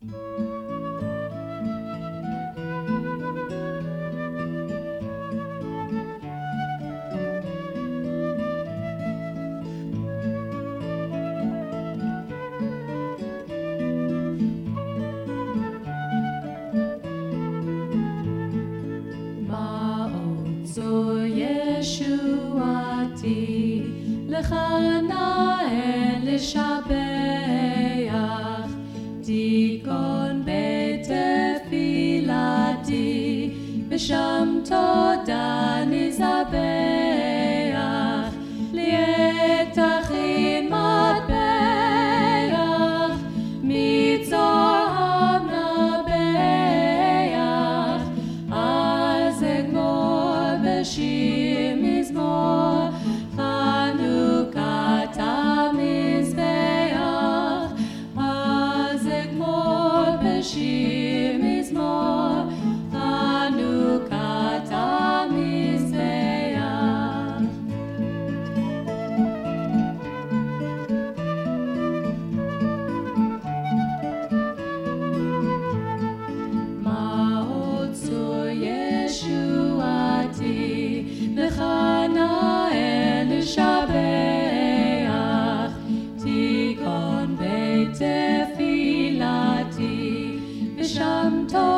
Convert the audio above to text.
ישועתי, לך נאה לשבח, תיכון בית תפילתי, ושם תודה נזבח, לי תכין מטבח, מצורם נבח, אז אגמור בשיר מזמור, חנוכת המזבח, אז אגמור בשיר מזמור, חנוכת המזבח. מה עוד צור ישועתי, לך נאה לשבח, תיכון בית תפילתי, ושם